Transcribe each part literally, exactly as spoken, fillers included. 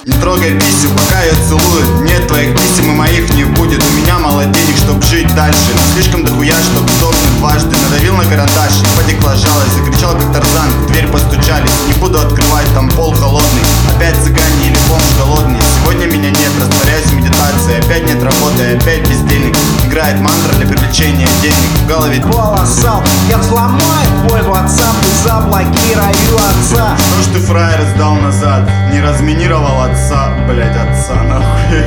Не трогай писю, пока я целую. Нет твоих писем и моих не будет. У меня мало денег, чтоб жить дальше, но слишком дохуя, чтоб сдохнуть дважды. Надавил на карандаш, и потекла жалость. Закричал как Тарзан, в дверь постучались. Не буду открывать, там пол холодный. Опять цыгане или бомж голодный. Сегодня меня нет, растворяюсь в медитации. Опять нет работы, опять бездельник. Играет мантра для привлечения денег. В голове полосал, я взломаю твой WhatsApp и заблокирую отца. Что ж ты, фраер, сдал назад? Не разминировал отца, блять, отца, нахуй.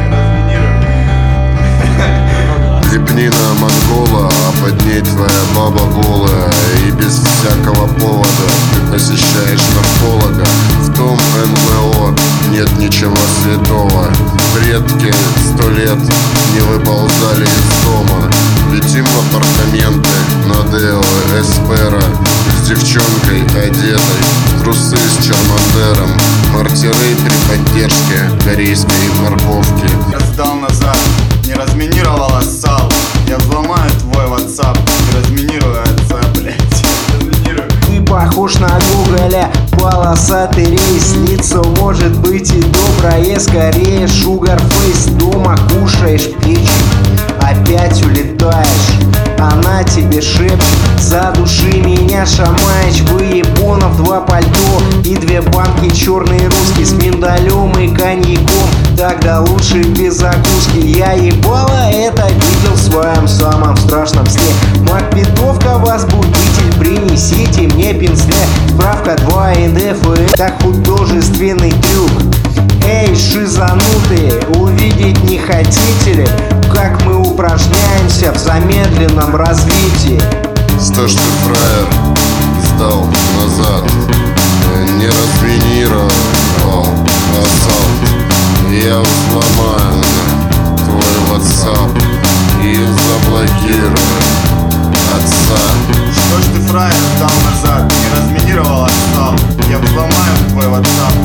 Лепни на монгола, а под ней твоя баба голая. И без всякого повода ты посещаешь нарколога. В том эн вэ о нет ничего святого. Предки сто лет не выползали из дома. Летим в апартаменты на Део Эспера с девчонкой одетой, трусы с Чармандером, мартиры при поддержке корейской морковки. Я сдал назад, не разминировал ассал. Я взломаю твой WhatsApp и разминирую отца, блять. Разминирую. Ты похож на Гоголя, полосатый рейс. Лицо может быть и доброе, скорее шугарфейс. Дома кушаешь печень, опять улетаешь. Она тебе шепчет: задуши меня, Шамаич. Вы японов два пальто и две банки черные русские с миндалем и коньяком. Тогда лучше без закуски. Я ебала это видел в своем самом страшном сне. Макбетовка, возбудитель, принесите мне пенсне. Справка два эн эф, это художественный трюк. Эй, шизанутые, увидеть не хотите ли, как мы упражняемся в замедленном развитии? Что ж ты, фраер, сдал назад, не разминировал ассалт. Я взломаю твой WhatsApp и заблокирую отца. Что ж ты, фраер, сдал назад? Не разминировал ассалт. Я взломаю твой WhatsApp